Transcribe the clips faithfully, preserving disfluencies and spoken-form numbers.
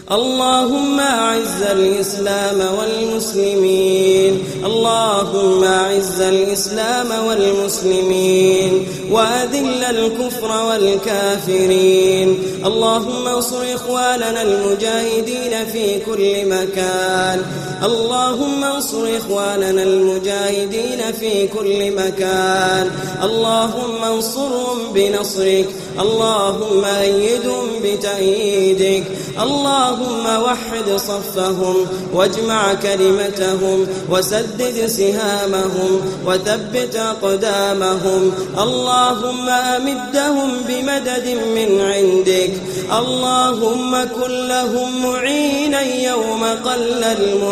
اللهم أعز الإسلام والمسلمين اللهم أعز الإسلام والمسلمين وأذل الكفر والكافرين. اللهم انصر إخواننا المجاهدين في كل مكان اللهم انصر إخواننا المجاهدين في كل مكان. اللهم انصرهم بنصرك اللهم أيدهم بتأييدك. اللهم وحد صفهم واجمع كلمتهم وسدد سهامهم وثبت أقدامهم. اللهم أمدهم بمدد من عندك. اللهم كن لهم معينا يوم قل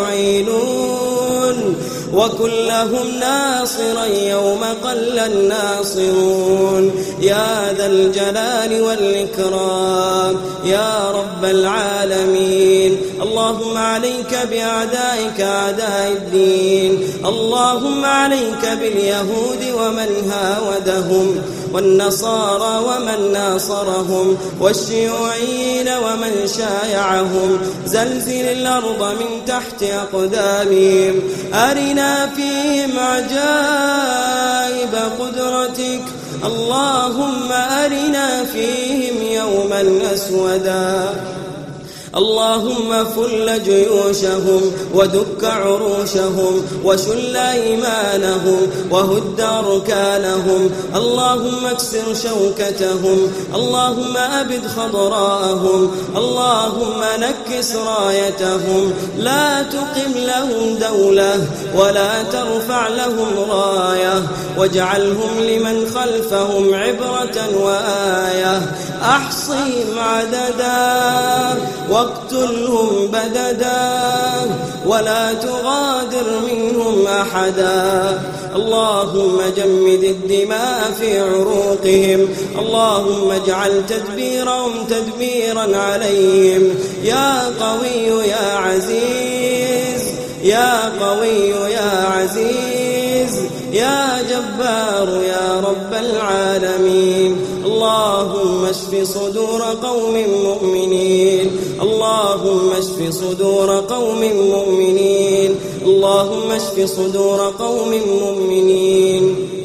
المعينون وكن لهم ناصرا يوم قل الناصرون يا ذا الجلال والإكرام يا رب العالمين. اللهم عليك بأعدائك أعداء الدين. اللهم عليك باليهود ومن هاودهم والنصارى ومن ناصرهم والشيوعيين ومن شايعهم. زلزل الأرض من تحت أقدامهم. أرنا فيهم عجائب قدرتك. اللهم أرنا فيهم يوما أسودا. اللهم فل جيوشهم ودك عروشهم وشل أيمانهم وهد أركانهم. اللهم اكسر شوكتهم. اللهم أبد خضراءهم. اللهم نكس رايتهم. لا تقم لهم دولة ولا ترفع لهم راية واجعلهم لمن خلفهم عبرة وآية. أحصهم عددا واقتلهم بددا ولا تغادر منهم أحدا. اللهم جمد الدماء في عروقهم. اللهم اجعل تدبيرهم تدبيرا عليهم. يا قوي يا عزيز يا قوي يا عزيز يا جبار يا رب العالمين. اللهم اشف صدور قوم مؤمنين. اللهم اشف صدور قوم مؤمنين. اللهم اشف صدور قوم مؤمنين.